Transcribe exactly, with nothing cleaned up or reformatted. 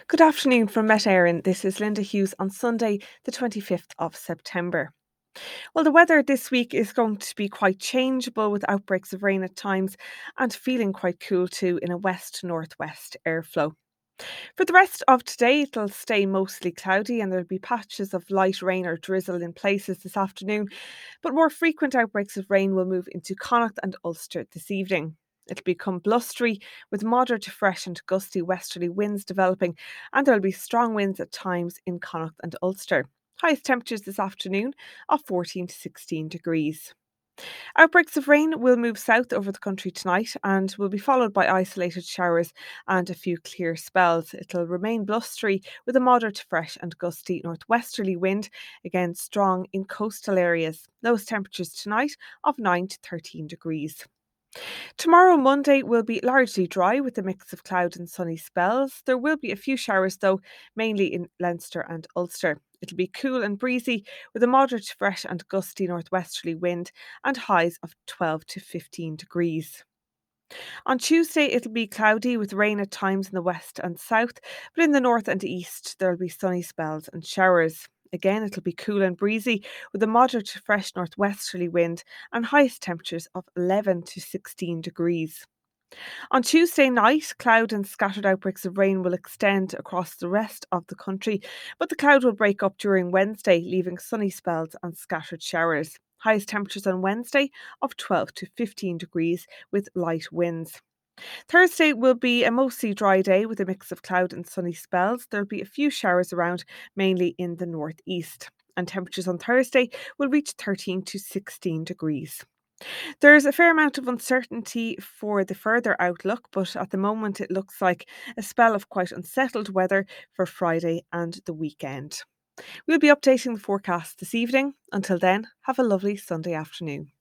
Good afternoon from Met Éireann. This is Linda Hughes on Sunday, the twenty-fifth of September. Well, the weather this week is going to be quite changeable with outbreaks of rain at times and feeling quite cool too in a west northwest airflow. For the rest of today, it'll stay mostly cloudy and there'll be patches of light rain or drizzle in places this afternoon, but more frequent outbreaks of rain will move into Connacht and Ulster this evening. It'll become blustery with moderate to fresh and gusty westerly winds developing, and there'll be strong winds at times in Connacht and Ulster. Highest temperatures this afternoon of fourteen to sixteen degrees. Outbreaks of rain will move south over the country tonight and will be followed by isolated showers and a few clear spells. It'll remain blustery with a moderate to fresh and gusty northwesterly wind, again strong in coastal areas. Lowest temperatures tonight of nine to thirteen degrees. Tomorrow, Monday, will be largely dry with a mix of cloud and sunny spells. There will be a few showers, though, mainly in Leinster and Ulster. It'll be cool and breezy with a moderate to fresh and gusty northwesterly wind and highs of twelve to fifteen degrees. On Tuesday, it'll be cloudy with rain at times in the west and south, but in the north and east, there'll be sunny spells and showers. Again, it'll be cool and breezy with a moderate to fresh northwesterly wind and highest temperatures of eleven to sixteen degrees. On Tuesday night, cloud and scattered outbreaks of rain will extend across the rest of the country, but the cloud will break up during Wednesday, leaving sunny spells and scattered showers. Highest temperatures on Wednesday of twelve to fifteen degrees with light winds. Thursday will be a mostly dry day with a mix of cloud and sunny spells. There'll be a few showers around, mainly in the northeast. And temperatures on Thursday will reach thirteen to sixteen degrees. There's a fair amount of uncertainty for the further outlook, but at the moment it looks like a spell of quite unsettled weather for Friday and the weekend. We'll be updating the forecast this evening. Until then, have a lovely Sunday afternoon.